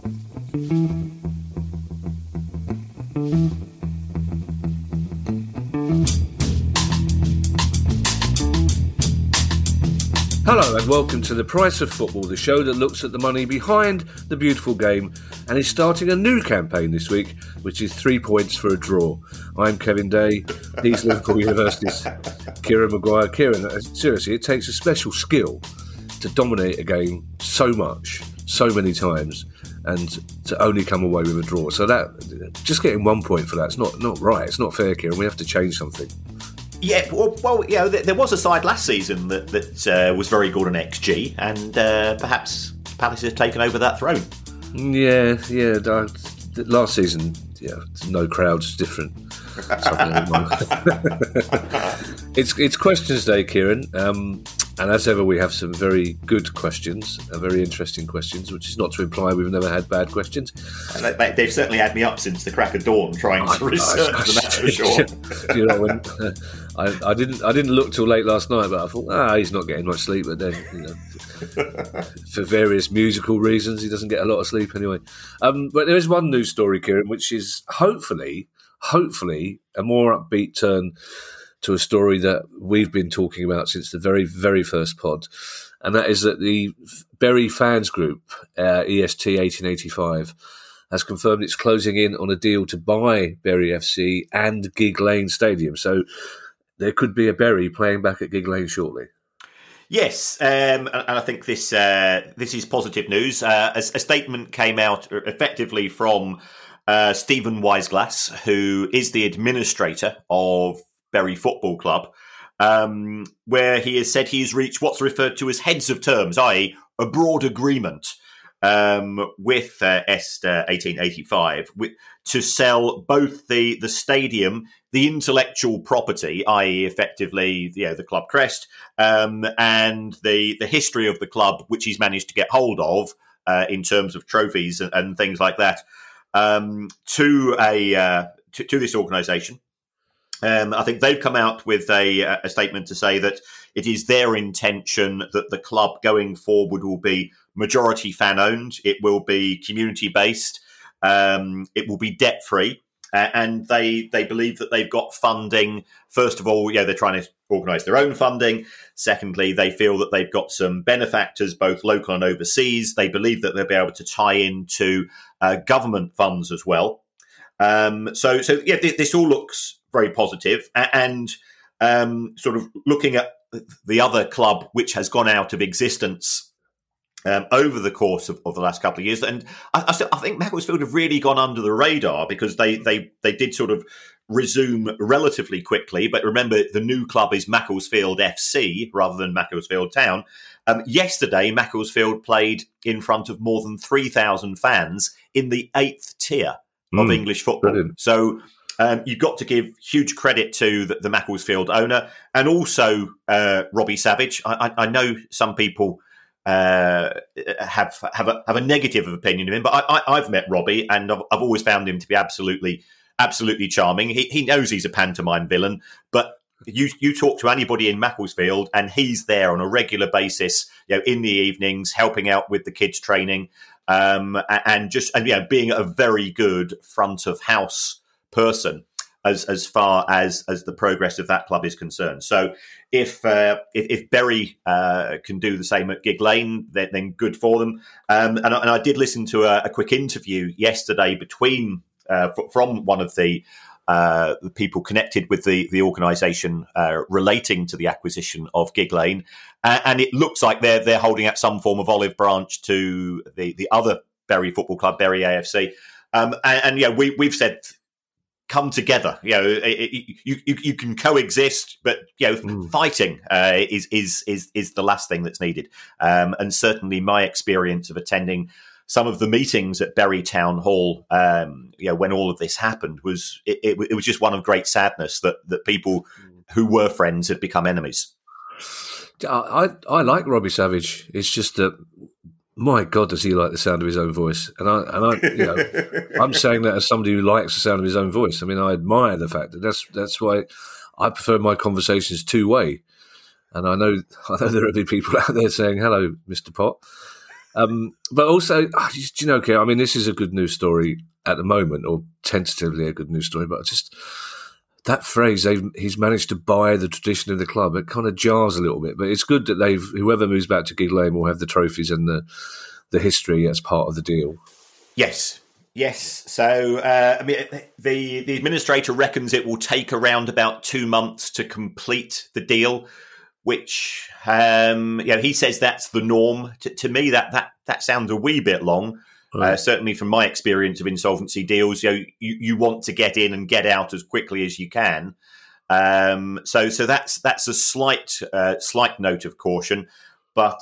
Hello and welcome to The Price of Football, the show that looks at the money behind the beautiful game and is starting a new campaign this week, which is 3 points for a draw. I'm Kevin Day, he's Liverpool University's Kieran Maguire. Kieran, seriously, it takes a special skill to dominate a game so much, so many times, and to only come away with a draw. So that, just getting 1 point for that's not right. It's not fair, Kieran. We have to change something. Yeah, well, you know, there was a side last season that was very good on XG, and perhaps Palace has taken over that throne. Yeah. Last season, no crowds, different. It's questions day, Kieran, and as ever, we have some very good questions, very interesting questions, which is not to imply we've never had bad questions. And they've certainly had me up since the crack of dawn trying to research them, that's for sure. You know, when I didn't look till late last night, but I thought, he's not getting much sleep. But then, for various musical reasons, he doesn't get a lot of sleep anyway. But there is one news story, Kieran, which is hopefully a more upbeat turn to a story that we've been talking about since the very, very first pod. And that is that the Bury fans group, EST 1885, has confirmed it's closing in on a deal to buy Bury FC and Gigg Lane Stadium. So there could be a Bury playing back at Gigg Lane shortly. Yes, and I think this is positive news. A statement came out effectively from Stephen Weisglass, who is the administrator of Bury Football Club, where he has said he's reached what's referred to as heads of terms, i.e. a broad agreement with EST 1885 to sell both the stadium, the intellectual property, i.e. effectively the club crest, and the history of the club, which he's managed to get hold of in terms of trophies and things like that, to this organisation. I think they've come out with a statement to say that it is their intention that the club going forward will be majority fan owned. It will be community based. It will be debt free, and they believe that they've got funding. First of all, they're trying to organise their own funding. Secondly, they feel that they've got some benefactors, both local and overseas. They believe that they'll be able to tie into government funds as well. So this all looks very positive, and sort of looking at the other club which has gone out of existence over the course of the last couple of years, and I think Macclesfield have really gone under the radar because they did sort of resume relatively quickly. But remember, the new club is Macclesfield FC rather than Macclesfield Town. Yesterday, Macclesfield played in front of more than 3,000 fans in the 8th tier of English football. Brilliant. So you've got to give huge credit to the Macclesfield owner and also Robbie Savage. I know some people have a negative opinion of him, but I've met Robbie and I've always found him to be absolutely charming. He knows he's a pantomime villain, but you talk to anybody in Macclesfield and he's there on a regular basis, in the evenings, helping out with the kids' training, and being a very good front of house person as far as the progress of that club is concerned. So if Bury can do the same at Gigg Lane, then good for them. And I did listen to a quick interview yesterday from one of the people connected with the organisation relating to the acquisition of Gigg Lane, and it looks like they're holding out some form of olive branch to the other Bury Football Club, Bury AFC, and we've said, come together. You can coexist, but fighting is the last thing that's needed. And certainly, my experience of attending some of the meetings at Bury Town Hall, when all of this happened, was it was just one of great sadness that people who were friends had become enemies. I like Robbie Savage. It's just that, my God, does he like the sound of his own voice? And I'm saying that as somebody who likes the sound of his own voice. I mean, I admire the fact that's why I prefer my conversations two-way. And I know there will be people out there saying, "Hello, Mr. Pot." But also, do you know, Keir, I mean, this is a good news story at the moment, or tentatively a good news story, but just that phrase, he's managed to buy the tradition of the club, it kind of jars a little bit. But it's good that whoever moves back to Gigg Lane will have the trophies and the history as part of the deal. Yes. So, I mean, the administrator reckons it will take around about 2 months to complete the deal, which, he says that's the norm. To me, that sounds a wee bit long. Right. Certainly from my experience of insolvency deals, you want to get in and get out as quickly as you can. So that's a slight note of caution. But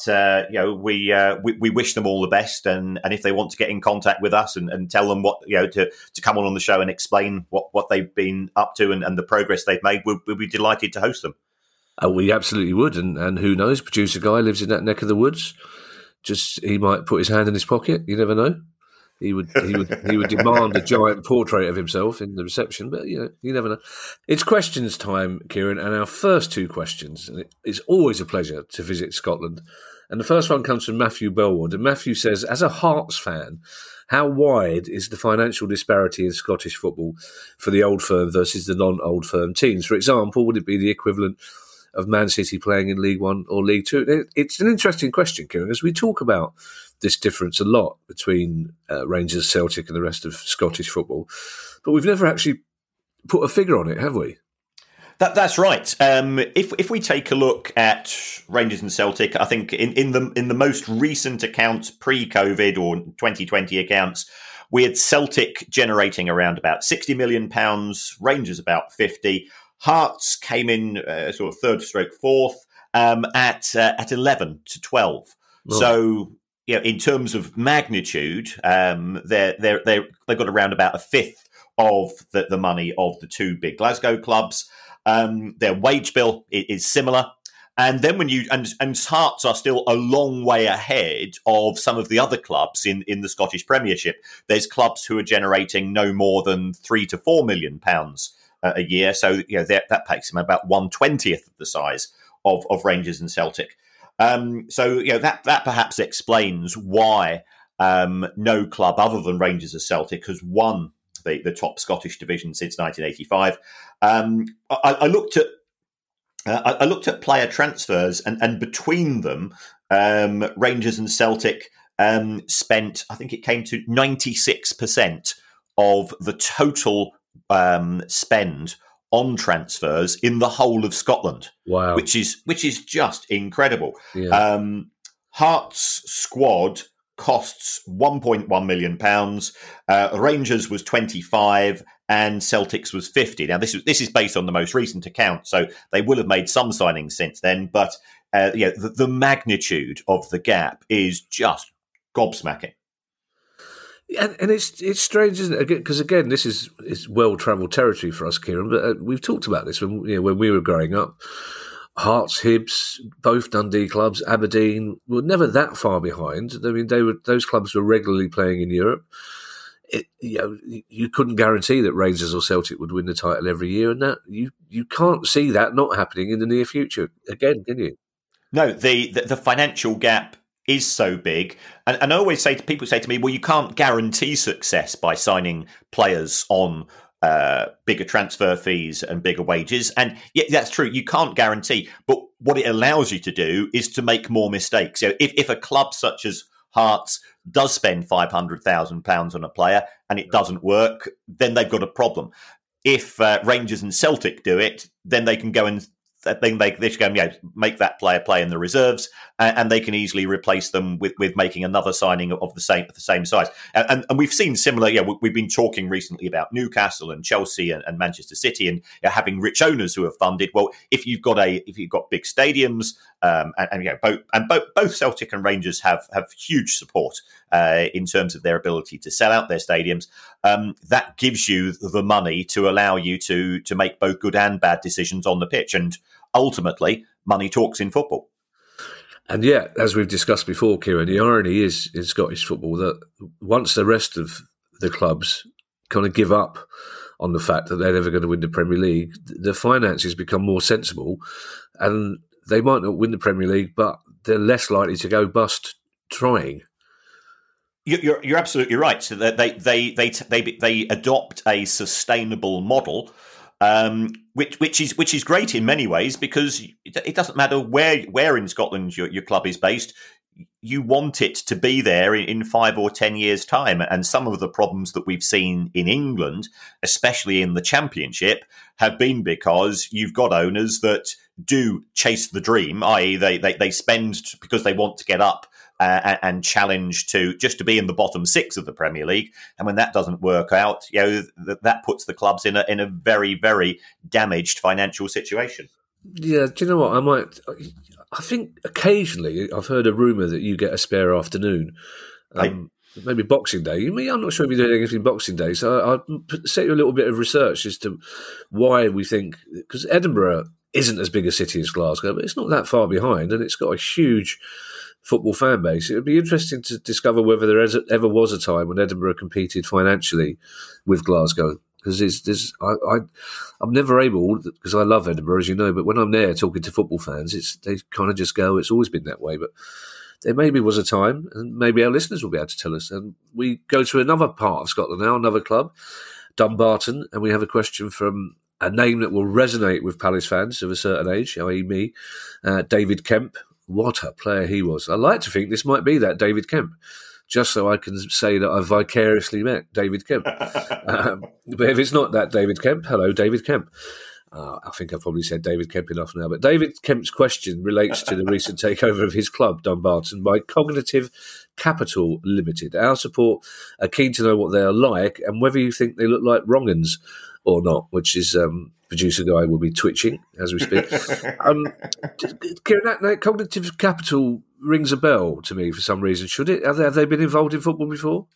we wish them all the best, and if they want to get in contact with us and tell them what to come on the show and explain what they've been up to and the progress they've made, we'll be delighted to host them. We absolutely would, and who knows? Producer Guy lives in that neck of the woods. He might put his hand in his pocket. You never know. He would demand a giant portrait of himself in the reception, but you never know. It's questions time, Kieran, and our first two questions. And it's always a pleasure to visit Scotland. And the first one comes from Matthew Belwood, and Matthew says, as a Hearts fan, how wide is the financial disparity in Scottish football for the old firm versus the non-old firm teams? For example, would it be the equivalent of Man City playing in League One or League Two? It's an interesting question, Kieran, as we talk about this difference a lot between Rangers, Celtic and the rest of Scottish football. But we've never actually put a figure on it, have we? That's right. If we take a look at Rangers and Celtic, I think in the most recent accounts, pre-COVID or 2020 accounts, we had Celtic generating around about £60 million, Rangers about 50. Hearts came in sort of third stroke fourth at 11 to 12. Oh. So, in terms of magnitude, they've got around about a fifth of the money of the two big Glasgow clubs. Their wage bill is similar. And then and Hearts are still a long way ahead of some of the other clubs in the Scottish Premiership. There's clubs who are generating no more than £3 to £4 million a year. So, that makes them about 1/20th of the size of Rangers and Celtic. That perhaps explains why no club other than Rangers or Celtic has won the top Scottish division since 1985. I looked at player transfers, and between them, Rangers and Celtic spent, I think it came to 96% of the total spend on transfers in the whole of Scotland. Wow, which is just incredible. Yeah. Hearts squad costs £1.1 million. Rangers was 25, and Celtics was 50. Now this is based on the most recent account, so they will have made some signings since then. But the magnitude of the gap is just gobsmacking. And it's strange, isn't it? Because again, this is well-travelled territory for us, Kieran. But we've talked about this when we were growing up. Hearts, Hibs, both Dundee clubs, Aberdeen were never that far behind. I mean, those clubs were regularly playing in Europe. You couldn't guarantee that Rangers or Celtic would win the title every year, and that you can't see that not happening in the near future again, can you? No, the financial gap is so big. And I always people say to me, well, you can't guarantee success by signing players on bigger transfer fees and bigger wages. And yeah, that's true. You can't guarantee. But what it allows you to do is to make more mistakes. So if a club such as Hearts does spend £500,000 on a player and it doesn't work, then they've got a problem. If Rangers and Celtic do it, then they can go and they should go, make that player play in the reserves, and they can easily replace them with making another signing of the same size. And we've seen similar. We've been talking recently about Newcastle and Chelsea and Manchester City, and having rich owners who have funded. Well, if you've got big stadiums, both Celtic and Rangers have huge support in terms of their ability to sell out their stadiums. That gives you the money to allow you to make both good and bad decisions on the pitch, and ultimately, money talks in football. And yeah, as we've discussed before, Kieran, the irony is in Scottish football that once the rest of the clubs kind of give up on the fact that they're never going to win the Premier League, the finances become more sensible, and they might not win the Premier League, but they're less likely to go bust trying. You're absolutely right. So that they adopt a sustainable model, which is great in many ways, because it doesn't matter where in Scotland your club is based. You want it to be there in 5 or 10 years' time. And some of the problems that we've seen in England, especially in the Championship, have been because you've got owners that do chase the dream, i.e. they spend because they want to get up and challenge to be in the bottom 6 of the Premier League. And when that doesn't work out, that puts the clubs in a very, very damaged financial situation. Yeah, do you know what? I think occasionally I've heard a rumour that you get a spare afternoon. Maybe Boxing Day. I'm not sure if you're doing anything Boxing Day, so I'll set you a little bit of research as to why we think, because Edinburgh isn't as big a city as Glasgow, but it's not that far behind, and it's got a huge football fan base. It would be interesting to discover whether there ever was a time when Edinburgh competed financially with Glasgow. Because I'm never able, because I love Edinburgh, as you know, but when I'm there talking to football fans, they kind of just go, it's always been that way. But there maybe was a time, and maybe our listeners will be able to tell us. And we go to another part of Scotland now, another club, Dumbarton, and we have a question from a name that will resonate with Palace fans of a certain age, i.e. me, David Kemp. What a player he was. I like to think this might be that David Kemp, just so I can say that I vicariously met David Kemp. But if it's not that David Kemp, hello, David Kemp. I think I've probably said David Kemp enough now. But David Kemp's question relates to the recent takeover of his club, Dumbarton, by Cognitive Capital Limited. Our support are keen to know what they are like and whether you think they look like wrong-uns or not, which is... producer guy will be twitching as we speak. Kieran, that Cognitive Capital rings a bell to me for some reason. Should it? Have they been involved in football before?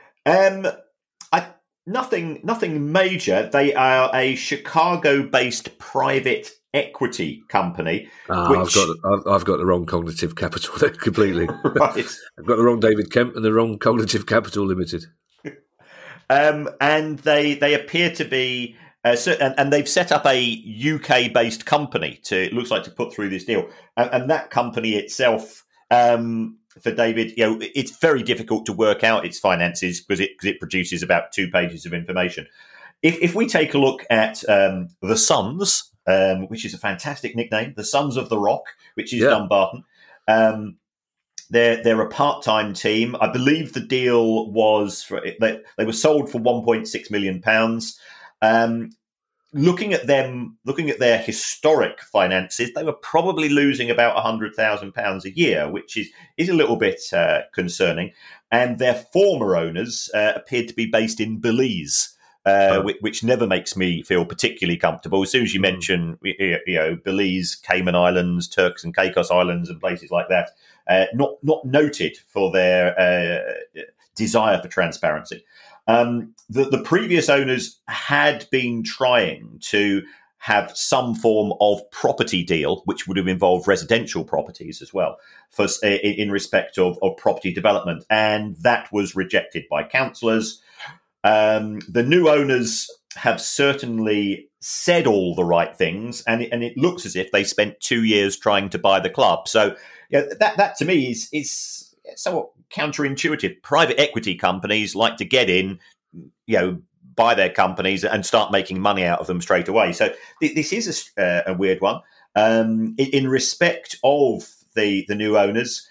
Nothing major. They are a Chicago-based private equity company. I've got the wrong Cognitive Capital there completely. Right. I've got the wrong David Kemp and the wrong Cognitive Capital Limited. And they appear to be. And they've set up a UK-based company to put through this deal, and that company itself, for David, it's very difficult to work out its finances because it produces about 2 pages of information. If we take a look at the Sons, which is a fantastic nickname, the Sons of the Rock, which is Dumbarton. They're a part-time team. I believe the deal was they were sold for £1.6 million. Looking at their historic finances, they were probably losing about £100,000 a year, which is a little bit concerning. And their former owners appeared to be based in Belize, which never makes me feel particularly comfortable. As soon as you mention, Belize, Cayman Islands, Turks and Caicos Islands, and places like that, not noted for their desire for transparency. The previous owners had been trying to have some form of property deal, which would have involved residential properties as well, in respect of property development, and that was rejected by councillors. The new owners have certainly said all the right things, and it looks as if they spent 2 years trying to buy the club. So that to me is somewhat counterintuitive. Private equity companies like to get in, buy their companies and start making money out of them straight away. So this is a weird one. In respect of the new owners,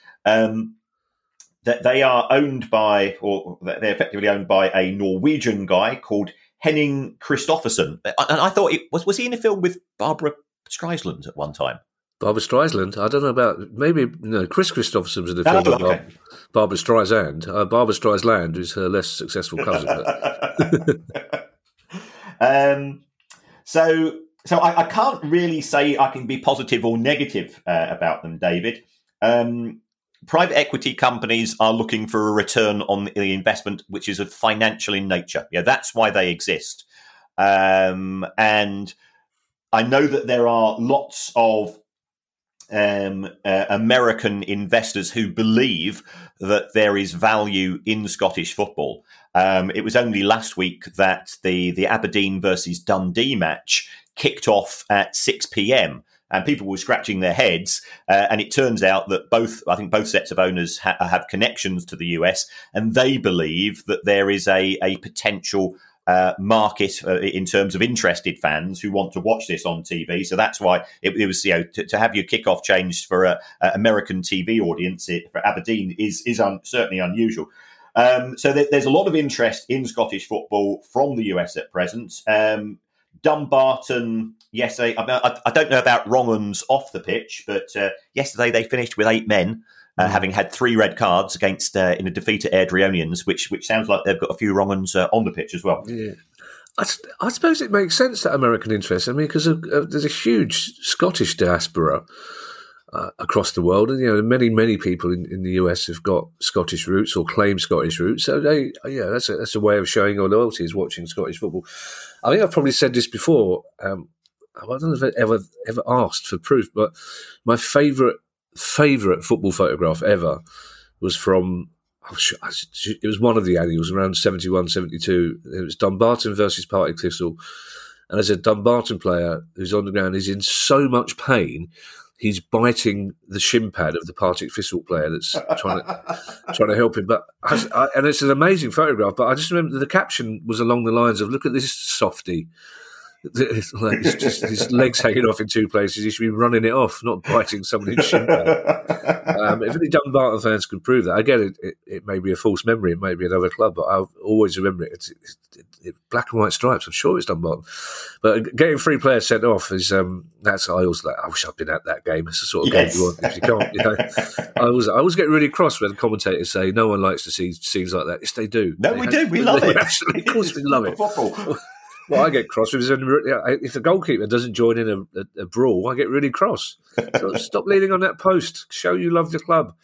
that they are owned by, or they're effectively owned by a Norwegian guy called Henning Christophersen. And I thought was he in a film with Barbara Streisand at one time? Barbara Streisand? I don't know about, maybe, Chris Christopherson was in the film. Okay. Barbara Streisand. Barbara Streisand is her less successful cousin. So I can't really say I can be positive or negative about them, David. Private equity companies are looking for a return on the investment, which is financial in nature. That's why they exist. And I know that there are lots of American investors who believe that there is value in Scottish football. It was only last week that the Aberdeen versus Dundee match kicked off at 6 p.m. And people were scratching their heads, and it turns out that both sets of owners have connections to the US, and they believe that there is a potential market in terms of interested fans who want to watch this on TV. So that's why it was, to have your kickoff changed for a American TV audience for Aberdeen is certainly unusual. So there's a lot of interest in Scottish football from the US at present. Dumbarton, yesterday, I don't know about wrong-uns off the pitch, but yesterday they finished with 8 men, having had 3 red cards against in a defeat at Airdrieonians, which sounds like they've got a few wrong-uns on the pitch as well. Yeah. I suppose it makes sense, that American interest. I mean, because there's a huge Scottish diaspora across the world, and many people in the US have got Scottish roots or claim Scottish roots. So that's a way of showing your loyalty, is watching Scottish football. I think I've probably said this before. I don't know if I ever asked for proof, but my favourite football photograph ever was from. It was one of the annuals around 71, 72. It was Dumbarton versus Partick Thistle, and as a Dumbarton player who's on the ground, is in so much pain. He's biting the shin pad of the Partick Thistle player that's trying to help him. But and it's an amazing photograph. But I just remember the caption was along the lines of, "Look at this softie. It's just his legs hanging off in 2 places. He should be running it off, not biting somebody's shin pad." If any Dumbarton fans can prove that, again, it may be a false memory. It may be another club, but I'll always remember it. It's black and white stripes. I'm sure it's Dumbarton. But getting 3 players sent off is that's. I always I wish I'd been at that game. It's the sort of game you want. If you can't, I always get really cross when commentators say no one likes to see scenes like that. Yes, they do. No, we do. We love it. Absolutely, of course, we love it. Well, I get cross if the goalkeeper doesn't join in a brawl. I get really cross. So stop leaning on that post. Show you love the club.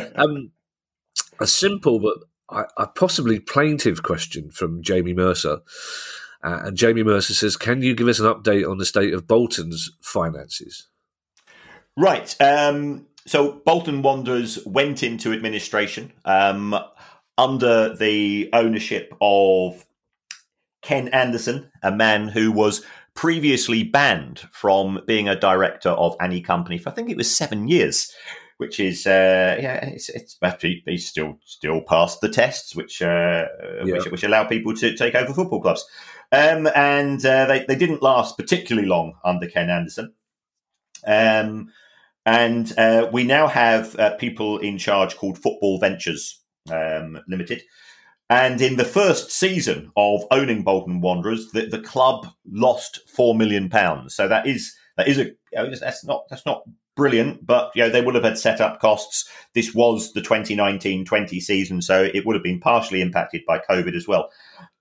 A simple but a possibly plaintive question from Jamie Mercer. And Jamie Mercer says, "Can you give us an update on the state of Bolton's finances?" Right. So Bolton Wanderers went into administration under the ownership of Ken Anderson, a man who was previously banned from being a director of any company for, I think it was 7 years, which is it's actually he's still passed the tests, which allow people to take over football clubs, and they didn't last particularly long under Ken Anderson, and we now have people in charge called Football Ventures Limited. And in the first season of owning Bolton Wanderers, the club lost £4 million. So that's not brilliant, but they would have had set-up costs. This was the 2019-20 season, so it would have been partially impacted by COVID as well.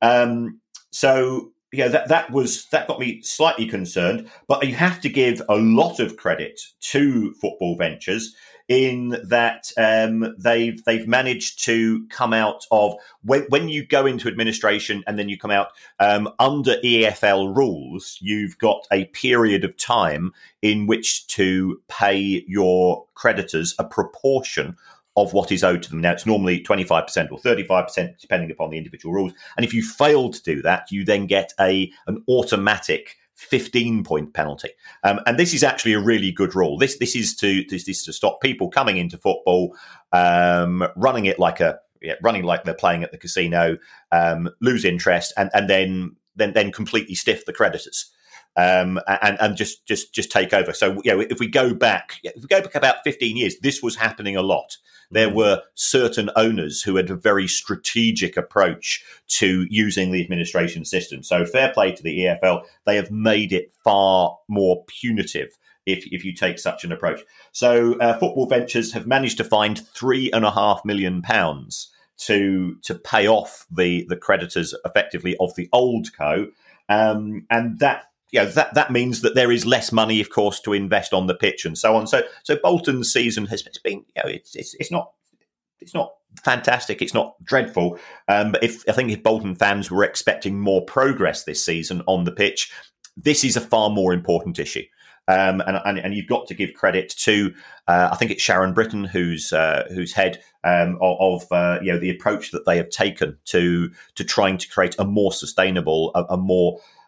That got me slightly concerned. But you have to give a lot of credit to Football Ventures in that they've managed to come out of when you go into administration and then you come out under EFL rules, you've got a period of time in which to pay your creditors a proportion of what is owed to them. Now, it's normally 25% or 35%, depending upon the individual rules. And if you fail to do that, you then get an automatic 15-point penalty, and this is actually a really good rule. This is to stop people coming into football, running like they're playing at the casino, lose interest, and then completely stiff the creditors, and just take over. So if we go back about 15 years, this was happening a lot. There were certain owners who had a very strategic approach to using the administration system. So fair play to the EFL. They have made it far more punitive if you take such an approach. So Football Ventures have managed to find £3.5 million to pay off the creditors effectively of the old co. And that that means that there is less money, of course, to invest on the pitch and so on. So Bolton's season has been, it's not fantastic, it's not dreadful. But I think if Bolton fans were expecting more progress this season on the pitch, this is a far more important issue. And you've got to give credit to I think it's Sharon Britton who's head of the approach that they have taken to trying to create a more sustainable, a more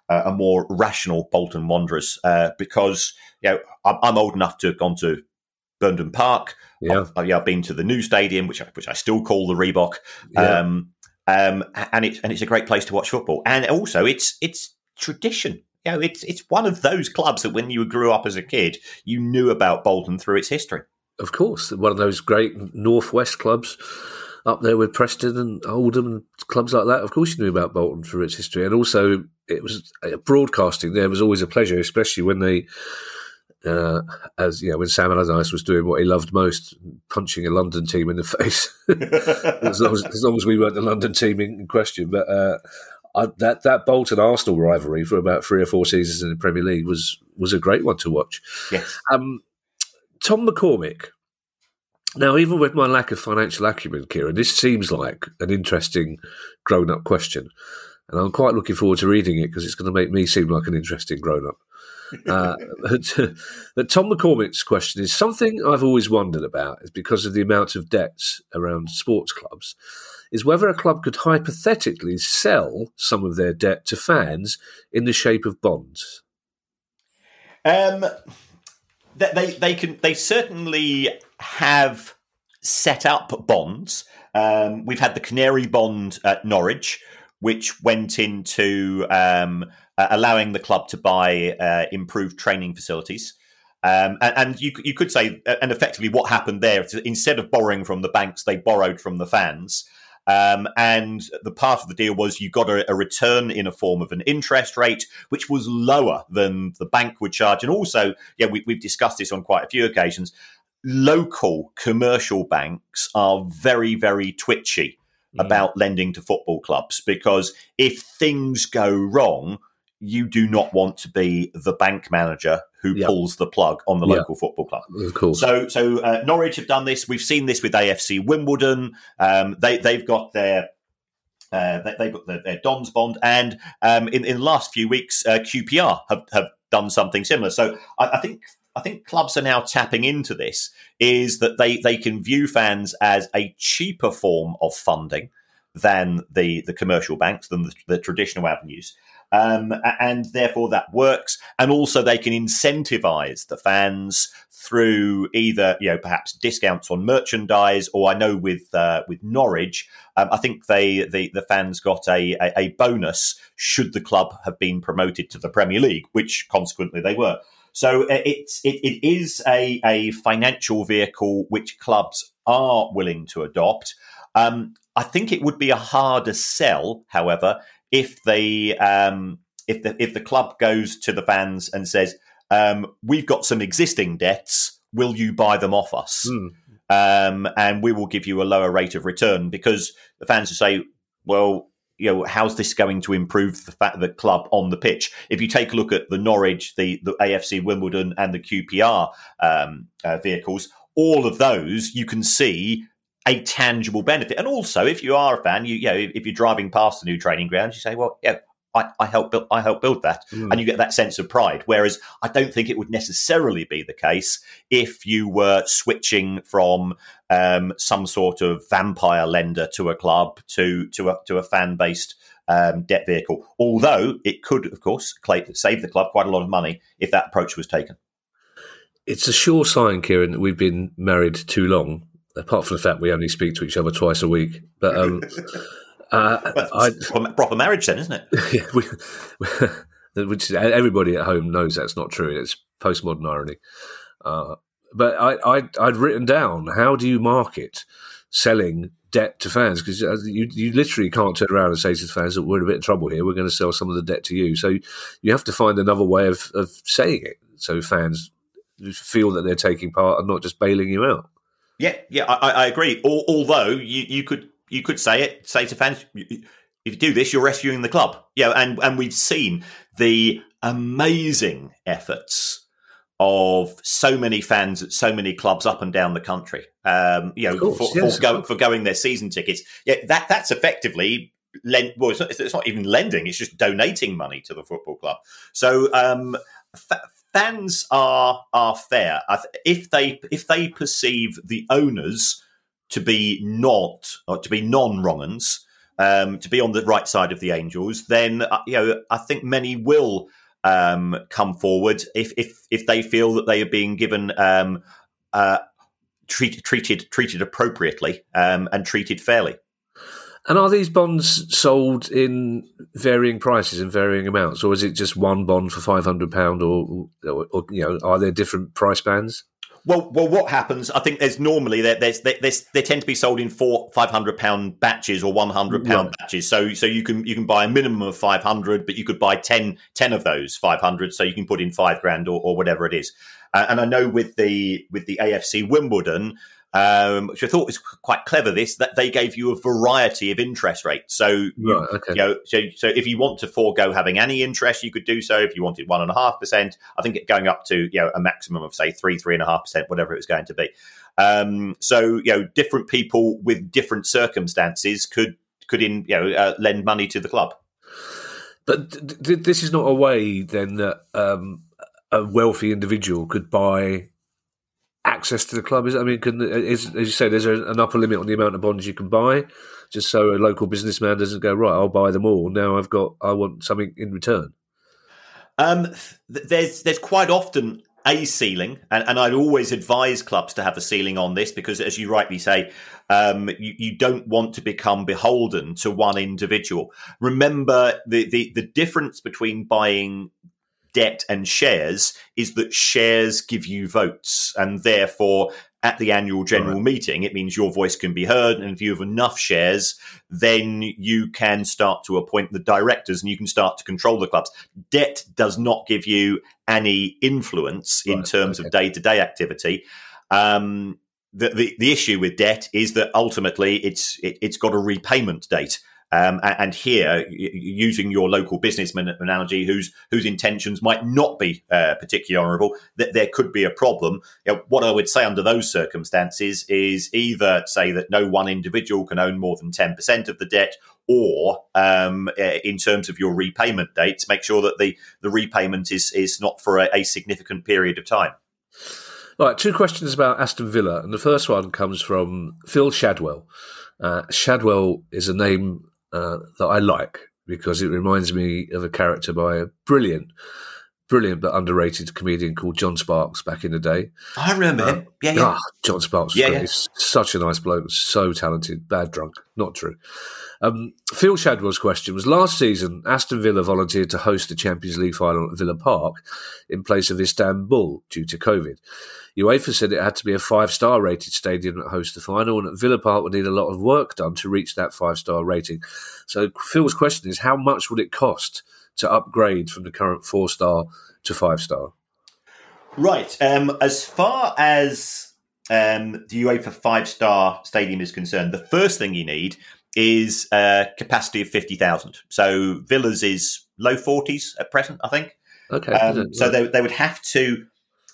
a more rational Bolton Wanderers, because I'm old enough to have gone to Burnden Park. Yeah. I've been to the new stadium, which I still call the Reebok, and it's a great place to watch football, and also it's tradition. It's one of those clubs that when you grew up as a kid, you knew about Bolton through its history. Of course, one of those great northwest clubs up there with Preston and Oldham and clubs like that. Of course, you knew about Bolton through its history, and also it was broadcasting there was always a pleasure, especially when they. When Sam Allardyce was doing what he loved most, punching a London team in the face, as long as we weren't the London team in question. But that Bolton Arsenal rivalry for about 3 or 4 seasons in the Premier League was a great one to watch. Yes. Tom McCormick. Now, even with my lack of financial acumen, Kieran, this seems like an interesting grown-up question, and I'm quite looking forward to reading it because it's going to make me seem like an interesting grown-up. But Tom McCormick's question is something I've always wondered about, is because of the amount of debts around sports clubs, is whether a club could hypothetically sell some of their debt to fans in the shape of bonds. They certainly have set up bonds. We've had the Canary Bond at Norwich, which went into allowing the club to buy improved training facilities. And you could say, and effectively what happened there, instead of borrowing from the banks, they borrowed from the fans. And the part of the deal was you got a return in a form of an interest rate, which was lower than the bank would charge. And also, we've discussed this on quite a few occasions, local commercial banks are very, very twitchy about lending to football clubs, because if things go wrong, you do not want to be the bank manager who pulls the plug on the local football club. Of course. So Norwich have done this. We've seen this with AFC Wimbledon. They've got their Dons bond, and in the last few weeks, QPR have done something similar. So I think clubs are now tapping into this, is that they can view fans as a cheaper form of funding than the commercial banks, than the traditional avenues. And therefore that works. And also they can incentivize the fans through either, perhaps discounts on merchandise, or I know with Norwich, I think the fans got a bonus should the club have been promoted to the Premier League, which consequently they were. So it is a financial vehicle which clubs are willing to adopt. I think it would be a harder sell, however, if the club goes to the fans and says, "We've got some existing debts. Will you buy them off us? And we will give you a lower rate of return." Because the fans will say, "Well, how's this going to improve the club on the pitch?" If you take a look at the Norwich, the AFC Wimbledon, and the QPR vehicles, all of those you can see a tangible benefit. And also, if you are a fan, if you're driving past the new training ground, you say, "Well, I helped build that," and you get that sense of pride. Whereas I don't think it would necessarily be the case if you were switching from some sort of vampire lender to a club to a fan based debt vehicle. Although it could, of course, save the club quite a lot of money if that approach was taken. It's a sure sign, Kieran, that we've been married too long. Apart from the fact we only speak to each other twice a week, but proper marriage, then, isn't it? Which everybody at home knows that's not true. It's postmodern irony. But I'd written down, how do you market selling debt to fans? Because you literally can't turn around and say to the fans that we're in a bit of trouble here, we're going to sell some of the debt to you. So you have to find another way of saying it, so fans feel that they're taking part and not just bailing you out. Yeah, I agree. Although you could say to fans, if you do this, you're rescuing the club. And we've seen the amazing efforts of so many fans at so many clubs up and down the country. Forgoing their season tickets. Yeah, that's effectively it's not even lending; it's just donating money to the football club. So fans are fair if they perceive the owners to be non-wrong-uns. to be on the right side of the Angels, then I think many will come forward if they feel that they are being given treated appropriately and treated fairly. And are these bonds sold in varying prices and varying amounts, or is it just one bond for £500, or are there different price bands? Well, what happens? I think there's normally they tend to be sold in £500 batches or £100 batches. So you can buy a minimum of 500, but you could buy 10 of those 500. So you can put in $5,000 or whatever it is. And I know with the AFC Wimbledon, which I thought was quite clever, that they gave you a variety of interest rates. So, so if you want to forego having any interest, you could do so. If you wanted 1.5%, I think it going up to a maximum of say 3.5%, whatever it was going to be. So different people with different circumstances could lend money to the club. But this is not a way then that a wealthy individual could buy access to the club. As you say, there's an upper limit on the amount of bonds you can buy, just so a local businessman doesn't go, right, I'll buy them all. Now I want something in return. There's quite often a ceiling, and I'd always advise clubs to have a ceiling on this because, as you rightly say, you don't want to become beholden to one individual. Remember, the difference between buying debt and shares is that shares give you votes, and therefore at the annual general meeting it means your voice can be heard, and if you have enough shares then you can start to appoint the directors and you can start to control the clubs. Debt does not give you any influence in terms of day-to-day activity. The issue with debt is that ultimately it's got a repayment date. And here, using your local businessman analogy, whose intentions might not be particularly honourable, that there could be a problem. What I would say under those circumstances is either say that no one individual can own more than 10% of the debt, or in terms of your repayment dates, make sure that the repayment is not for a significant period of time. All right, two questions about Aston Villa, and the first one comes from Phil Shadwell. Shadwell is a name that I like because it reminds me of a character by a brilliant but underrated comedian called John Sparks back in the day. I remember him. Yeah. John Sparks was great. He's such a nice bloke, so talented, bad drunk. Not true. Phil Shadwell's question was, last season, Aston Villa volunteered to host the Champions League final at Villa Park in place of Istanbul due to COVID. UEFA said it had to be a 5-star rated stadium that hosts the final, and at Villa Park would need a lot of work done to reach that 5-star rating. So Phil's question is, how much would it cost to upgrade from the current 4-star to 5-star? Right. As far as the UEFA 5-star stadium is concerned, the first thing you need is a capacity of 50,000. So Villa's is low 40s at present, I think. Okay. So they would have to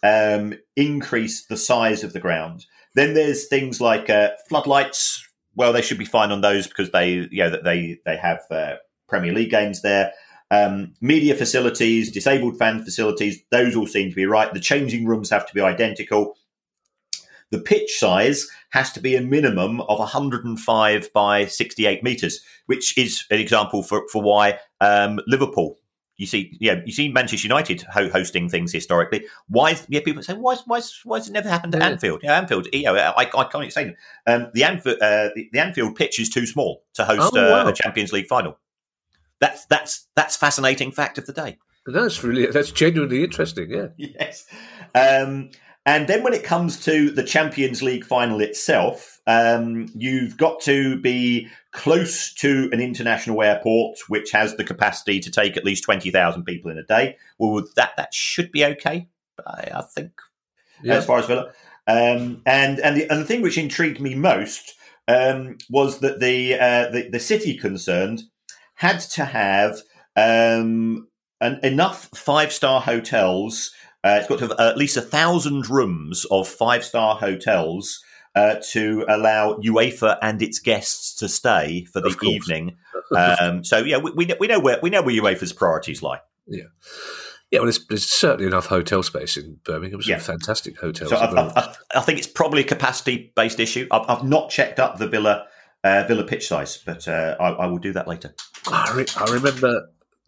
increase the size of the ground. Then there's things like floodlights. Well, they should be fine on those because they have Premier League games there. Media facilities, disabled fan facilities, those all seem to be right. The changing rooms have to be identical. The pitch size has to be a minimum of 105 by 68 metres, which is an example for why Liverpool. You see Manchester United hosting things historically. People say, why has it never happened at Anfield? Anfield, I can't explain it. The Anfield pitch is too small to host a Champions League final. That's fascinating fact of the day. That's genuinely interesting. Yeah. Yes. And then when it comes to the Champions League final itself, you've got to be close to an international airport, which has the capacity to take at least 20,000 people in a day. Well, that should be okay, I think, as far as Villa. And the thing which intrigued me most was that the city concerned had to have enough 5-star hotels. It's got to have at least 1,000 rooms of 5-star hotels to allow UEFA and its guests to stay for the evening. So we know where UEFA's priorities lie. Yeah. Yeah, well, there's certainly enough hotel space in Birmingham. Some fantastic hotels. So I think it's probably a capacity-based issue. I've not checked up the Villa Villa pitch size, but I will do that later. I remember.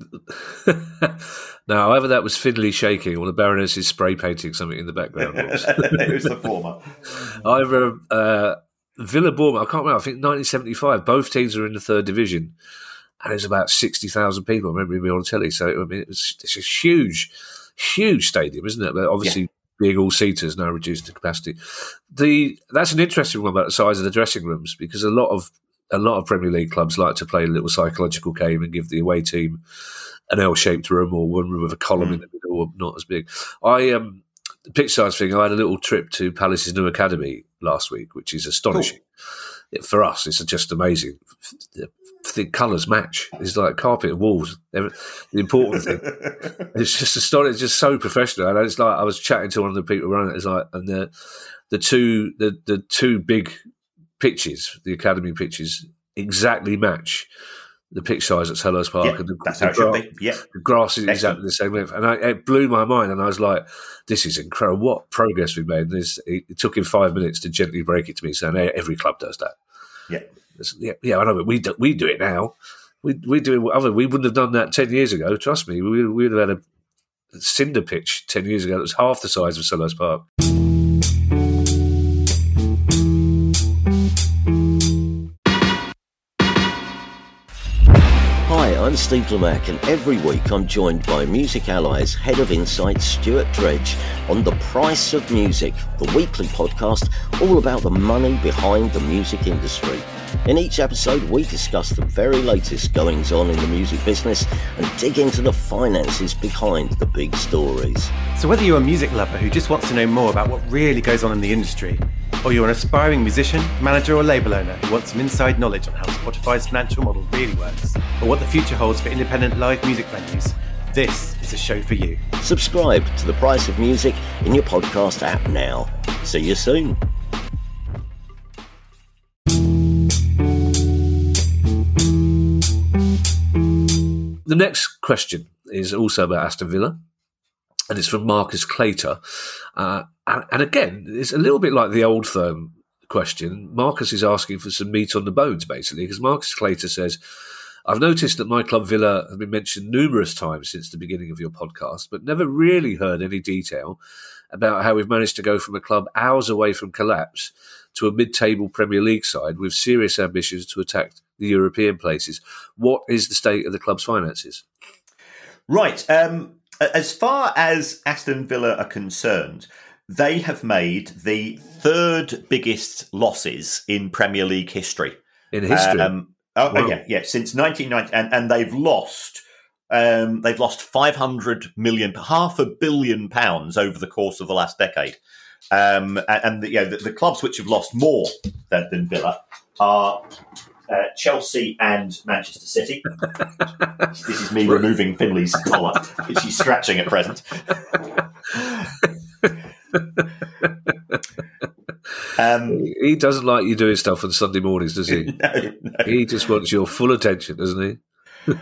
Now, either that was Finley shaking or the Baroness is spray painting something in the background. It was the former. Either Villa Bournemouth, I can't remember, I think 1975, both teams were in the third division, and there's about 60,000 people, I remember me on telly. So, I mean, it's a huge stadium, isn't it? But obviously, being all seaters now reduced to capacity. That's an interesting one about the size of the dressing rooms, because a lot of Premier League clubs like to play a little psychological game and give the away team an L-shaped room or one room with a column in the middle, or not as big. The pitch size thing, I had a little trip to Palace's new academy last week, which is astonishing. Cool. For us, it's just amazing. The colours match. It's like carpet and walls. The important thing. It's just astonishing. It's just so professional. And it's like I was chatting to one of the people running it. It's like, and the two big pitches, the academy pitches, exactly match the pitch size at Selhurst Park. And that's how it should be. Yeah, the grass is exactly the same length, and it blew my mind. And I was like, "This is incredible! What progress we've made!" And it took him 5 minutes to gently break it to me, saying, "Hey, every club does that." Yeah, I know, but we do it now. We do it. We wouldn't have done that 10 years ago. Trust me, we would have had a cinder pitch 10 years ago that was half the size of Selhurst Park. Hi, I'm Steve Lamacq, and every week I'm joined by Music Ally's Head of Insight, Stuart Dredge, on The Price of Music, the weekly podcast all about the money behind the music industry. In each episode, we discuss the very latest goings-on in the music business and dig into the finances behind the big stories. So whether you're a music lover who just wants to know more about what really goes on in the industry, or you're an aspiring musician, manager or label owner who wants some inside knowledge on how Spotify's financial model really works, or what the future holds for independent live music venues, this is a show for you. Subscribe to The Price of Music in your podcast app now. See you soon. The next question is also about Aston Villa, and it's from Marcus Clater. And again, it's a little bit like the old firm question. Marcus is asking for some meat on the bones, basically, because Marcus Clater says, I've noticed that my club Villa have been mentioned numerous times since the beginning of your podcast, but never really heard any detail about how we've managed to go from a club hours away from collapse to a mid-table Premier League side with serious ambitions to attack the European places. What is the state of the club's finances? Right. As far as Aston Villa are concerned, they have made the third biggest losses in Premier League history. In history? Wow. Since 1990, and they've lost 500 million, £500 million over the course of the last decade. The clubs which have lost more than Villa are Chelsea and Manchester City. This is me removing Finley's collar, which he's scratching at present. He doesn't like you doing stuff on Sunday mornings, does he? No. He just wants your full attention, doesn't he?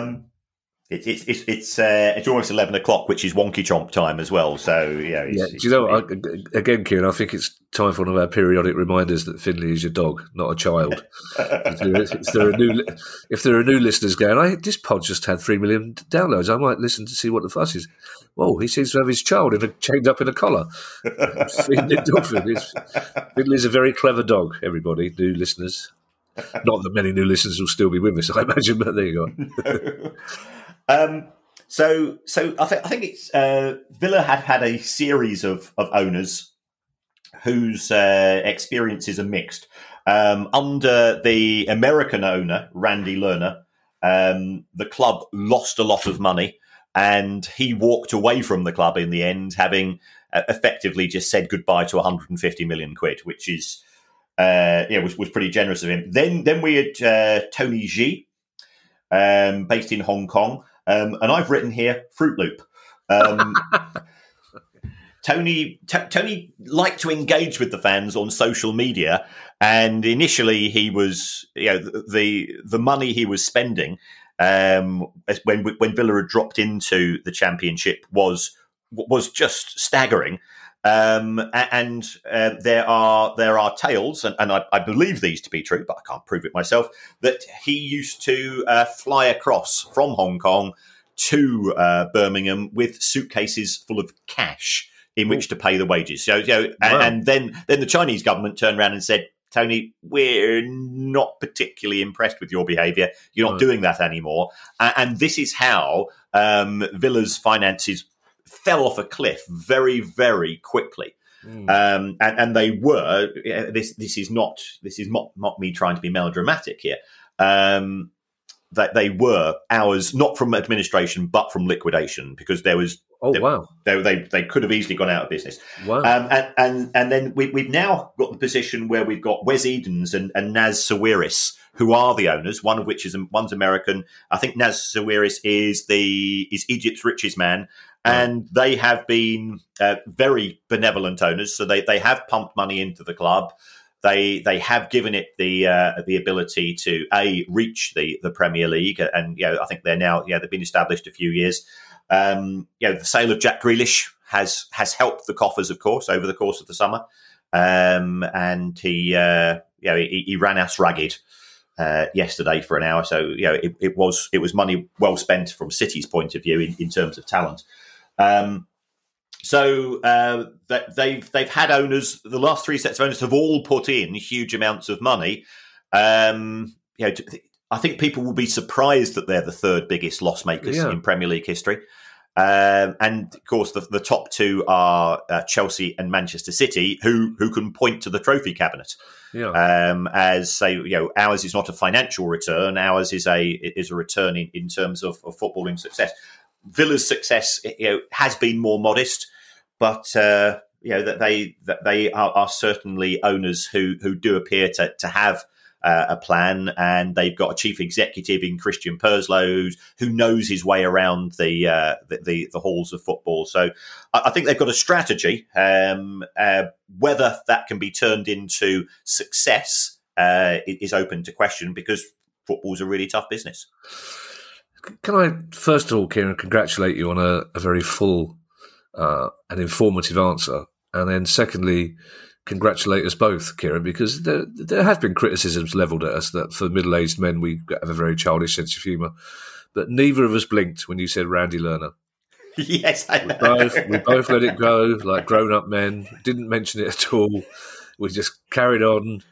It's almost 11 o'clock, which is wonky chomp time as well. So do you know what? Again, Kieran, I think it's time for one of our periodic reminders that Finley is your dog, not a child. If there are new listeners going, hey, this pod just had 3 million downloads, I might listen to see what the fuss is. Whoa, he seems to have his child chained up in a collar. Finley's a very clever dog, everybody, new listeners. Not that many new listeners will still be with us, I imagine, but there you go. So I think it's Villa had a series of owners whose experiences are mixed. Under the American owner, Randy Lerner, the club lost a lot of money, and he walked away from the club in the end, having effectively just said goodbye to 150 million quid, which is was pretty generous of him. Then we had Tony Xi, based in Hong Kong. And I've written here Fruit Loop. Tony liked to engage with the fans on social media, and initially he was, the money he was spending when Villa had dropped into the Championship was just staggering. And there are tales, and I believe these to be true, but I can't prove it myself, that he used to fly across from Hong Kong to Birmingham with suitcases full of cash in which to pay the wages. So, and then the Chinese government turned around and said, Tony, we're not particularly impressed with your behaviour. You're not doing that anymore. And this is how Villa's finances fell off a cliff very, very quickly. And they were. This is not me trying to be melodramatic here. That they were hours not from administration but from liquidation, because there was. Wow! They could have easily gone out of business. Wow! And then we've now got the position where we've got Wes Edens and Naz Sawiris, who are the owners. One of which one's American. I think Naz Sawiris is Egypt's richest man, and they have been very benevolent owners. So they have pumped money into the club. They have given it the ability to reach the Premier League, and I think they're now they've been established a few years. The sale of Jack Grealish has helped the coffers, of course, over the course of the summer, and he ran us ragged yesterday for an hour. So it was money well spent from City's point of view in terms of talent. So they've had owners. The last three sets of owners have all put in huge amounts of money. I think people will be surprised that they're the third biggest loss makers in Premier League history. And of course, the top two are Chelsea and Manchester City, who can point to the trophy cabinet. As say, ours is not a financial return. Ours is a return in terms of footballing success. Villa's success, has been more modest, but that they are certainly owners who do appear to have a plan, and they've got a chief executive in Christian Purslow who knows his way around the halls of football. So I think they've got a strategy. Whether that can be turned into success is open to question, because football's a really tough business. Can I, first of all, Kieran, congratulate you on a very full and informative answer, and then secondly, congratulate us both, Kieran, because there have been criticisms levelled at us that for middle-aged men we have a very childish sense of humour, but neither of us blinked when you said Randy Lerner. Yes, I know. We both let it go like grown-up men, didn't mention it at all. We just carried on.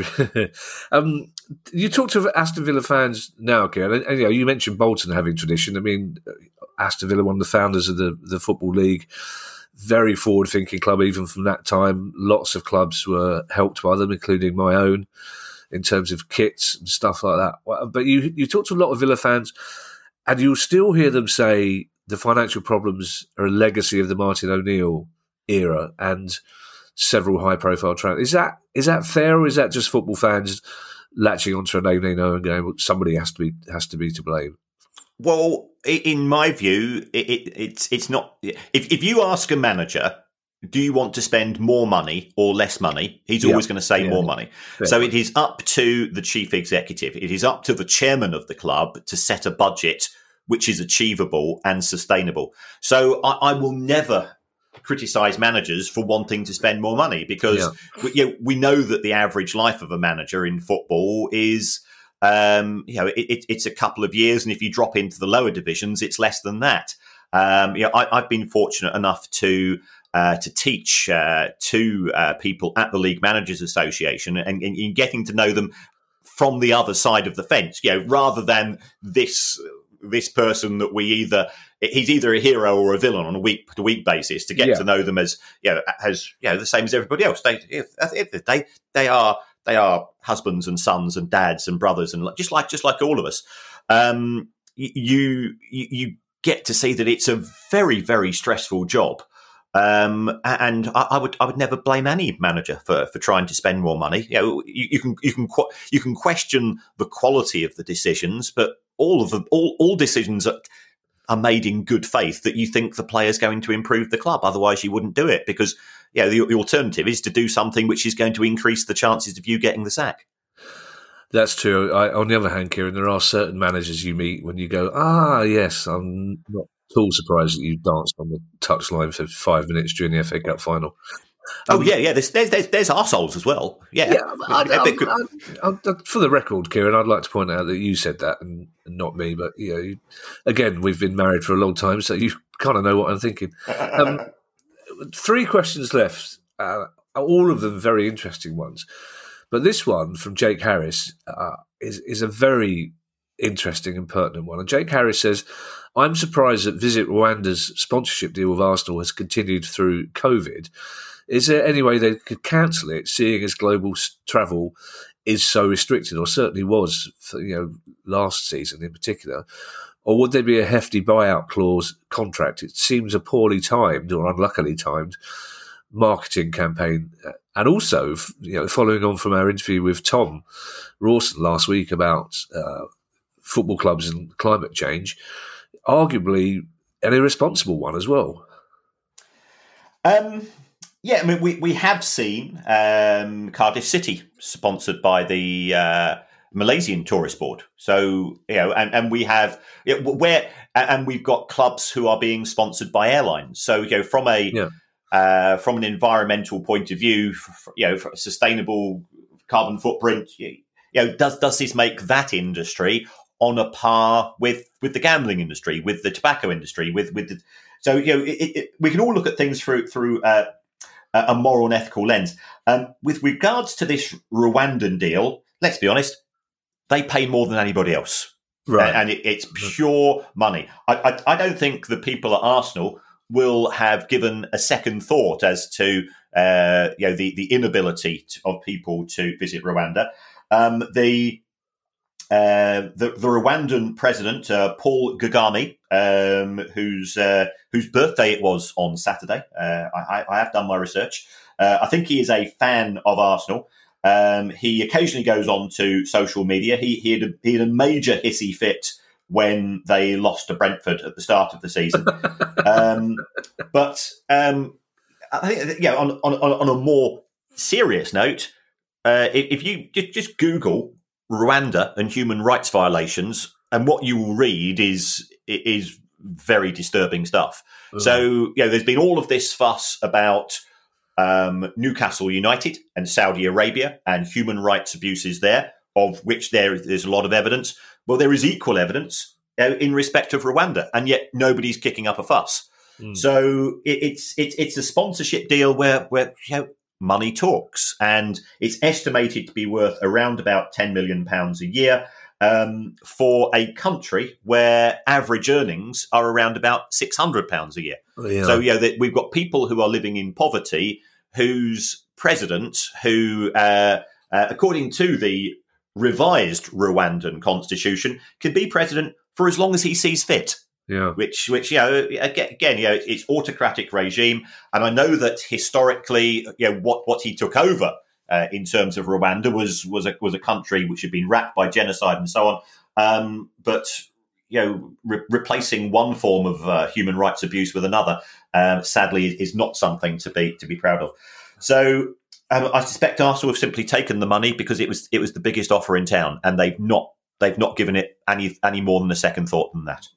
You talk to Aston Villa fans now, Kieran, and you mentioned Bolton having tradition. I mean, Aston Villa, one of the founders of the Football League, very forward-thinking club even from that time. Lots of clubs were helped by them, including my own, in terms of kits and stuff like that. But you talk to a lot of Villa fans, and you'll still hear them say the financial problems are a legacy of the Martin O'Neill era and several high-profile transfers. Is that fair, or is that just football fans latching onto a name they know and going, well, somebody has to be to blame? Well, in my view, it's not. If you ask a manager, do you want to spend more money or less money? He's always going to say more money. Fair. So it is up to the chief executive. It is up to the chairman of the club to set a budget which is achievable and sustainable. So I will never criticise managers for wanting to spend more money, because we know that the average life of a manager in football is. It's a couple of years, and if you drop into the lower divisions, it's less than that. I've been fortunate enough to teach two people at the League Managers Association, and in getting to know them from the other side of the fence. Rather than this person that he's either a hero or a villain on a week to week basis, to get to know them as the same as everybody else. At the end of the day, they are husbands and sons and dads and brothers, and just like all of us. You get to see that it's a very, very stressful job, and I would never blame any manager for trying to spend more money. You can question the quality of the decisions, but all decisions are made in good faith that you think the player's going to improve the club. Otherwise, you wouldn't do it, because the alternative is to do something which is going to increase the chances of you getting the sack. That's true. On the other hand, Kieran, there are certain managers you meet when you go, yes, I'm at all surprised that you danced on the touchline for 5 minutes during the FA Cup final. Yeah. There's arseholes as well. Yeah. For the record, Kieran, I'd like to point out that you said that and not me. But again, we've been married for a long time, so you kind of know what I'm thinking. 3 questions left, all of them very interesting ones. But this one from Jake Harris is a very interesting and pertinent one. And Jake Harris says, I'm surprised that Visit Rwanda's sponsorship deal with Arsenal has continued through COVID. Is there any way they could cancel it, seeing as global travel is so restricted, or certainly was for, last season in particular? Or would there be a hefty buyout clause contract? It seems a poorly timed or unluckily timed marketing campaign. And also, following on from our interview with Tom Rawson last week about football clubs and climate change, arguably an irresponsible one as well. Yeah, I mean, we have seen Cardiff City sponsored by the Malaysian Tourist Board. So, and we have and we've got clubs who are being sponsored by airlines. So, from an environmental point of view, for a sustainable carbon footprint, does this make that industry on a par with the gambling industry, with the tobacco industry, so we can all look at things through a moral and ethical lens. With regards to this Rwandan deal, let's be honest, they pay more than anybody else, right? And it's pure money. I don't think the people at Arsenal will have given a second thought as to the inability of people to visit Rwanda. The Rwandan president, Paul Kagame, whose birthday it was on Saturday. I have done my research. I think he is a fan of Arsenal. He occasionally goes on to social media. He had a major hissy fit when they lost to Brentford at the start of the season. But I think, on a more serious note, if you just Google Rwanda and human rights violations, and what you will read is very disturbing stuff. Mm. So, there's been all of this fuss about Newcastle United and Saudi Arabia and human rights abuses there, of which there's a lot of evidence. Well, there is equal evidence in respect of Rwanda, and yet nobody's kicking up a fuss. Mm. So it's a sponsorship deal where money talks, and it's estimated to be worth around about £10 million a year for a country where average earnings are around about £600 a year. Yeah. So we've got people who are living in poverty, whose president, who according to the revised Rwandan constitution, can be president for as long as he sees fit. Yeah, which again, it's autocratic regime, and I know that historically, what he took over in terms of Rwanda was a country which had been racked by genocide and so on. But replacing one form of human rights abuse with another, sadly, is not something to be proud of. So I suspect Arsenal have simply taken the money because it was the biggest offer in town, and they've not given it any more than a second thought than that.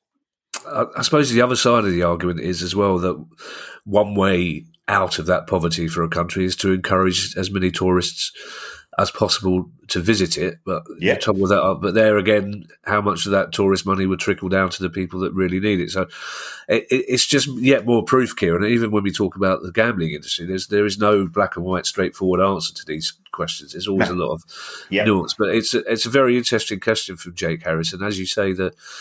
I suppose the other side of the argument is as well that one way out of that poverty for a country is to encourage as many tourists as possible to visit it. But trouble with that, but there again, how much of that tourist money would trickle down to the people that really need it? So it's just yet more proof, Kieran. Even when we talk about the gambling industry, there is no black and white, straightforward answer to these questions. There's always a lot of nuance. But it's a very interesting question from Jake Harris, and as you say,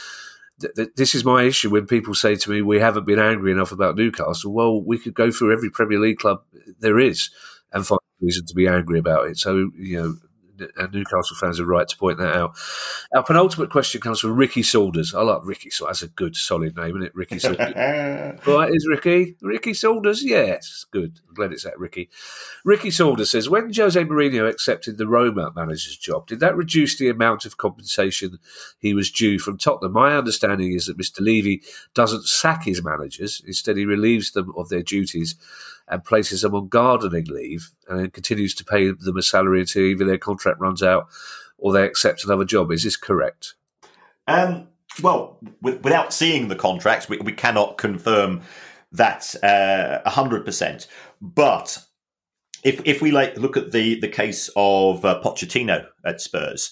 this is my issue when people say to me, we haven't been angry enough about Newcastle. Well, we could go through every Premier League club there is and find a reason to be angry about it. So, and Newcastle fans are right to point that out. Our penultimate question comes from Ricky Saunders. I like Ricky Saunders. That's a good, solid name, isn't it? Ricky Saunders. Right, is Ricky? Ricky Saunders? Yes, good. I'm glad it's that, Ricky. Ricky Saunders says, when Jose Mourinho accepted the Roma manager's job, did that reduce the amount of compensation he was due from Tottenham? My understanding is that Mr. Levy doesn't sack his managers. Instead, he relieves them of their duties and places them on gardening leave, and then continues to pay them a salary until either their contract runs out or they accept another job. Is this correct? Well, without seeing the contracts, we cannot confirm that 100%. But if we look at the case of Pochettino at Spurs,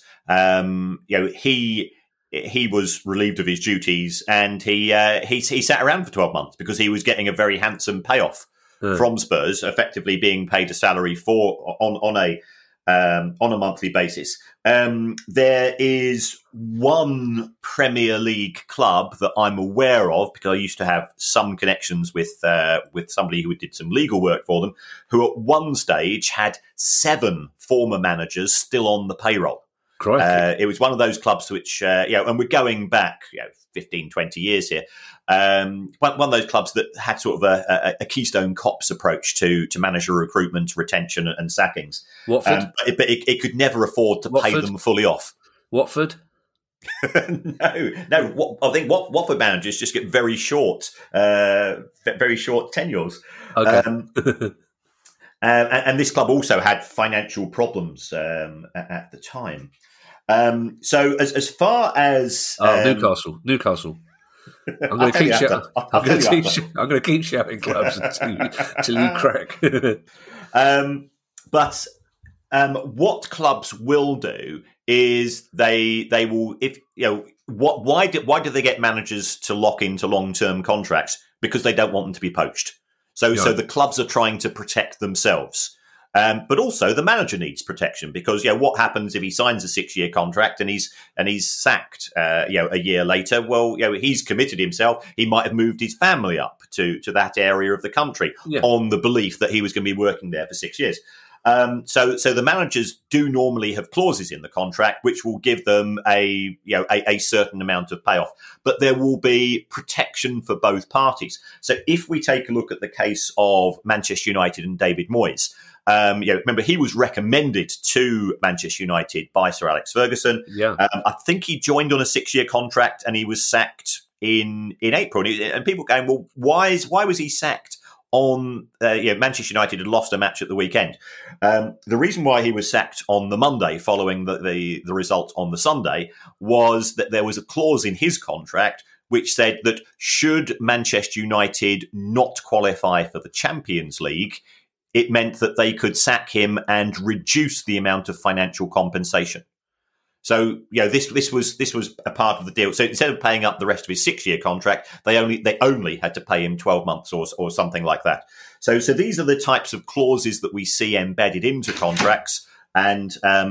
he was relieved of his duties, and he sat around for 12 months because he was getting a very handsome payoff from Spurs, effectively being paid a salary on a monthly basis. There is one Premier League club that I'm aware of, because I used to have some connections with somebody who did some legal work for them, who at one stage had 7 former managers still on the payroll. It was one of those clubs which, and we're going back 15, 20 years here. One of those clubs that had sort of a Keystone Cops approach to manager recruitment, retention, and sackings. Watford? But it could never afford to pay them fully off. Watford? No. I think Watford managers just get very short tenures. Okay. And this club also had financial problems at the time. So as far as Newcastle. I'm going to keep shouting clubs until you crack. But what clubs will do is they will, if why do they get managers to lock into long-term contracts? Because they don't want them to be poached. So the clubs are trying to protect themselves. But also the manager needs protection, because what happens if he signs a 6-year contract and he's sacked a year later? Well, he's committed himself. He might have moved his family up to that area of the country on the belief that he was going to be working there for 6 years. So the managers do normally have clauses in the contract which will give them a certain amount of payoff, but there will be protection for both parties. So if we take a look at the case of Manchester United and David Moyes, remember he was recommended to Manchester United by Sir Alex Ferguson. I think he joined on a 6-year contract and he was sacked in April. And people going, well, why was he sacked? Manchester United had lost a match at the weekend. The reason why he was sacked on the Monday following the result on the Sunday was that there was a clause in his contract which said that should Manchester United not qualify for the Champions League, it meant that they could sack him and reduce the amount of financial compensation. So, this was a part of the deal. So instead of paying up the rest of his 6-year contract, they only had to pay him 12 months or something like that. So these are the types of clauses that we see embedded into contracts, and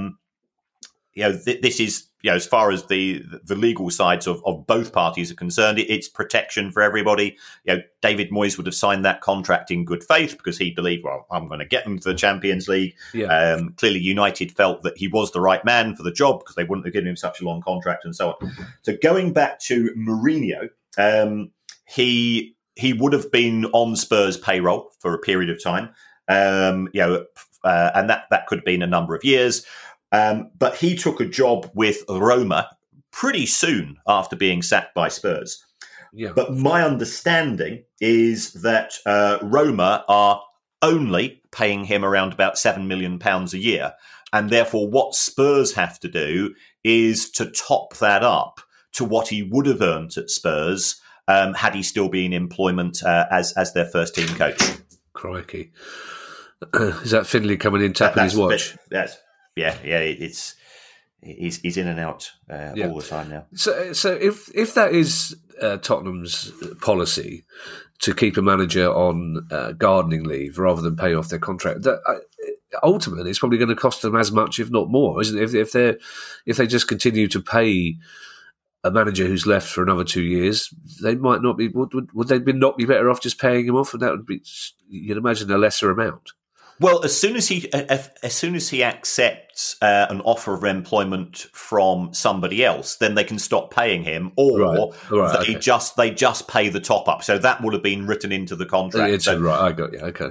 this is as far as the legal sides of both parties are concerned, it's protection for everybody. David Moyes would have signed that contract in good faith because he believed, well, I'm going to get them to the Champions League. Clearly, United felt that he was the right man for the job because they wouldn't have given him such a long contract and so on. So going back to Mourinho, he would have been on Spurs' payroll for a period of time, and that could have been a number of years. But he took a job with Roma pretty soon after being sacked by Spurs. But my understanding is that Roma are only paying him around about £7 million a year. And therefore, what Spurs have to do is to top that up to what he would have earned at Spurs had he still been in employment as their first team coach. Crikey. Is that Finlay coming in tapping his watch? He's in and out all the time now. So if that is Tottenham's policy to keep a manager on gardening leave rather than pay off their contract, that ultimately it's probably going to cost them as much, if not more, isn't it? If they just continue to pay a manager who's left for another 2 years, they might not be. Would they not be better off just paying him off? And that would be, you'd imagine, a lesser amount. Well, as soon as he accepts an offer of employment from somebody else, then they can stop paying him, or they just pay the top up. So that would have been written into the contract. Right, I got you. Okay.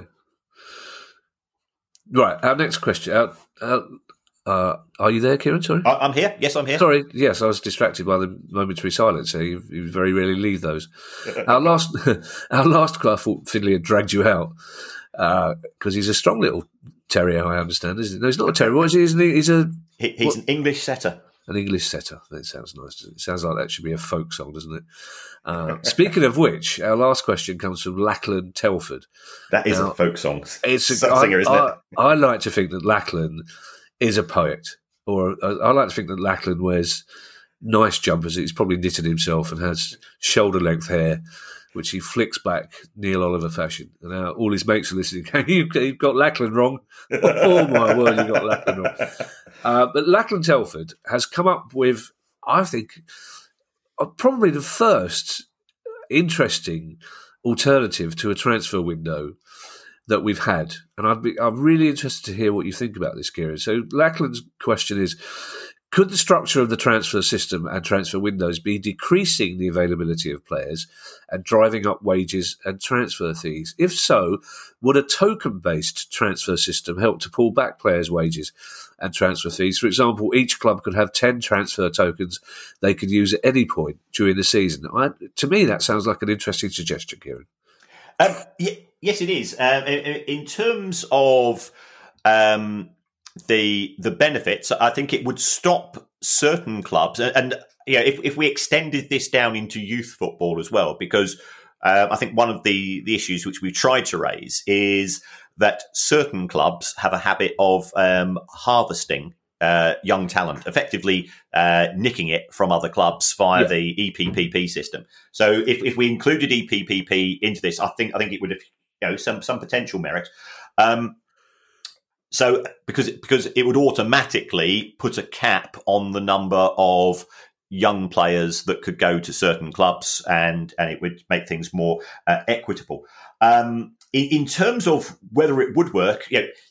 Right, our next question. Are you there, Kieran? Sorry, I'm here. Yes, I'm here. Sorry, yes, I was distracted by the momentary silence. So you very rarely leave those. Our last I thought Finlay had dragged you out. Because he's a strong little terrier, I understand, isn't he? No, he's not a terrier. What is he? Isn't he? He's an English setter. An English setter. That sounds nice. It sounds like that should be a folk song, doesn't it? Speaking of which, our last question comes from Lachlan Telford. That is a folk song. It's a singer, isn't it? I like to think that Lachlan is a poet, or I like to think that Lachlan wears nice jumpers. He's probably knitted himself and has shoulder-length hair, which he flicks back Neil Oliver fashion. And now all his mates are listening. You've got Lachlan wrong. Oh, my word, you got Lachlan wrong. But Lachlan Telford has come up with, I think, probably the first interesting alternative to a transfer window that we've had. And I'm really interested to hear what you think about this, Kieran. So Lachlan's question is, could the structure of the transfer system and transfer windows be decreasing the availability of players and driving up wages and transfer fees? If so, would a token-based transfer system help to pull back players' wages and transfer fees? For example, each club could have 10 transfer tokens they could use at any point during the season. To me, that sounds like an interesting suggestion, Kieran. Yes, it is. In terms of the benefits, I think it would stop certain clubs, and if we extended this down into youth football as well, because I think one of the issues which we've tried to raise is that certain clubs have a habit of harvesting young talent, effectively nicking it from other clubs via the EPPP system. So if we included EPPP into this, I think it would have some potential merit. So because it would automatically put a cap on the number of young players that could go to certain clubs, and it would make things more equitable. In terms of whether it would work,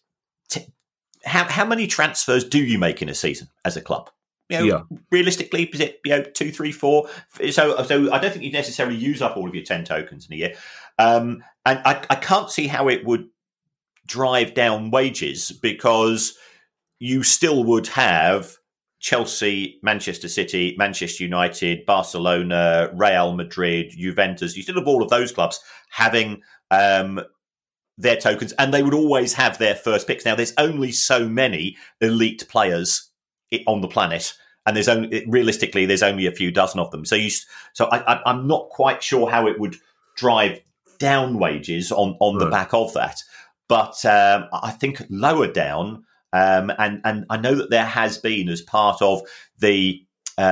how many transfers do you make in a season as a club? Realistically, is it 2, 3, 4? So I don't think you necessarily use up all of your 10 tokens in a year, and I can't see how it would drive down wages, because you still would have Chelsea, Manchester City, Manchester United, Barcelona, Real Madrid, Juventus. You still have all of those clubs having their tokens, and they would always have their first picks. Now, there's only so many elite players on the planet, and there's only a few dozen of them. So I'm not quite sure how it would drive down wages on the back of that. But I think lower down, and I know that there has been, as part of the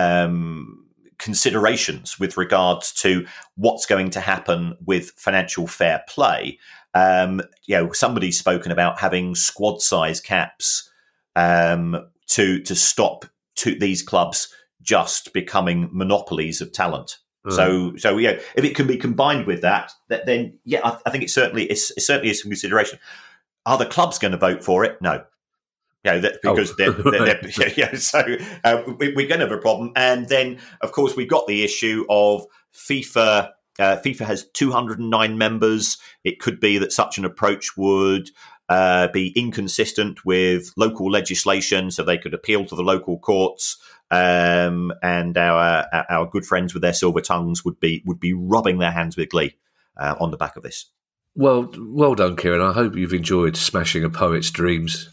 considerations with regards to what's going to happen with financial fair play, somebody's spoken about having squad size caps to stop these clubs just becoming monopolies of talent. So if it can be combined with that, then I think it certainly is some consideration. Are the clubs going to vote for it? No, because they're so we're going to have a problem. And then, of course, we've got the issue of FIFA. FIFA has 209 members. It could be that such an approach would be inconsistent with local legislation, so they could appeal to the local courts. And our good friends with their silver tongues would be rubbing their hands with glee on the back of this. Well done, Kieran. I hope you've enjoyed smashing a poet's dreams.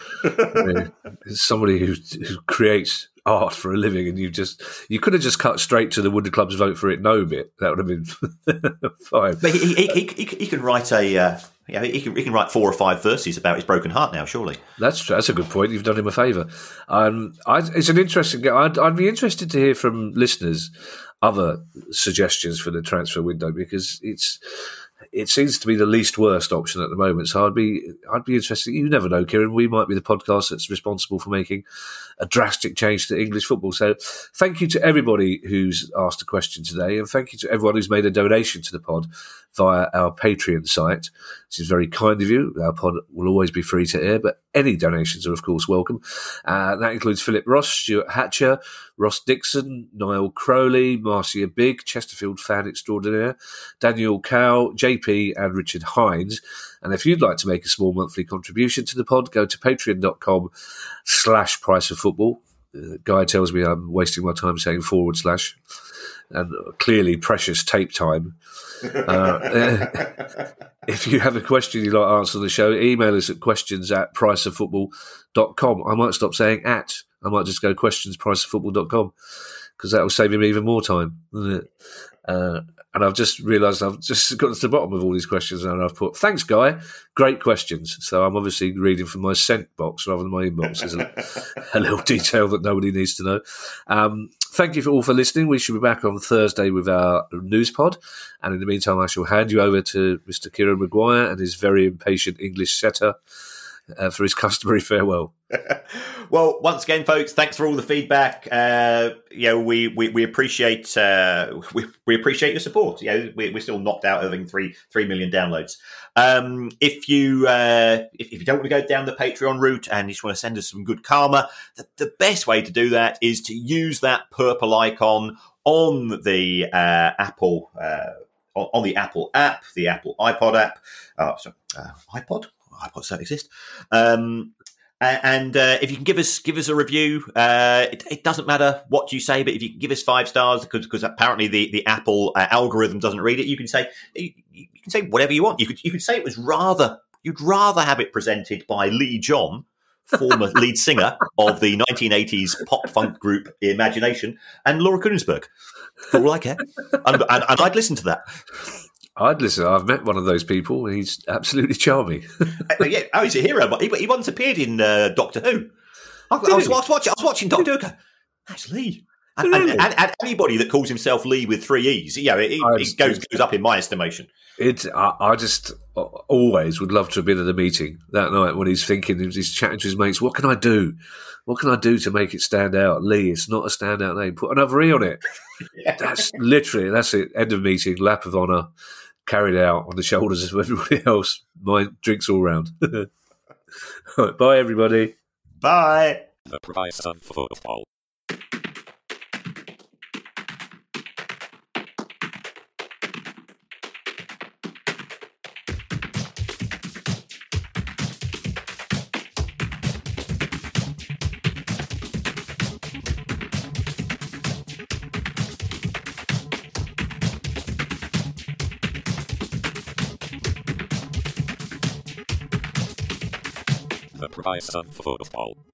Somebody who creates art for a living, and you could have just cut straight to the Would the Clubs Vote for It No bit. That would have been fine. But he can write he can write 4 or 5 verses about his broken heart now. Surely that's a good point. You've done him a favour. It's an interesting. I'd be interested to hear from listeners other suggestions for the transfer window, because it seems to be the least worst option at the moment. So I'd be interested. You never know, Kieran. We might be the podcast that's responsible for making a drastic change to English football. So thank you to everybody who's asked a question today, and thank you to everyone who's made a donation to the pod via our Patreon site. This is very kind of you. Our pod will always be free to air, but any donations are, of course, welcome. That includes Philip Ross, Stuart Hatcher, Ross Dixon, Niall Crowley, Marcia Big, Chesterfield fan extraordinaire, Daniel Cow, JP and Richard Hines. And if you'd like to make a small monthly contribution to the pod, go to patreon.com/priceoffootball. Guy tells me I'm wasting my time saying / and clearly precious tape time. If you have a question you'd like to answer on the show, email us at questions@priceoffootball.com. I might stop saying at. I might just go questionspriceoffootball.com, because that will save him even more time, doesn't it? And I've just realised I've just got to the bottom of all these questions, and I've put, thanks, Guy, great questions. So I'm obviously reading from my sent box rather than my inbox. Is a little detail that nobody needs to know. Thank you all for listening. We shall be back on Thursday with our news pod. And in the meantime, I shall hand you over to Mr. Kieran Maguire and his very impatient English setter for his customary farewell. Well, once again, folks, thanks for all the feedback. We appreciate we appreciate your support. We're still knocked out of having 3 million downloads. If you don't want to go down the Patreon route and you just want to send us some good karma, the best way to do that is to use that purple icon on the Apple on the Apple app, the Apple iPod app. iPod. iPods don't exist. And if you can give us a review, it doesn't matter what you say, but if you can give us 5 stars, because apparently the Apple algorithm doesn't read it, you can say whatever you want. You could say you'd rather have it presented by Lee John, former lead singer of the 1980s pop funk group Imagination, and Laura Kuenssberg. For all I care, and I'd listen to that. I'd listen. I've met one of those people, and he's absolutely charming. He's a hero. He once appeared in Doctor Who. I was watching Doctor Who. That's Lee. And anybody that calls himself Lee with 3 E's, it goes up in my estimation. I just always would love to have been at the meeting that night when he's thinking, he's chatting to his mates, what can I do? What can I do to make it stand out? Lee, it's not a standout name. Put another E on it. Yeah. That's it. End of meeting, lap of honour, carried out on the shoulders of everybody else. My drinks all round. Right, bye, everybody. Bye. The price of football. The price of football.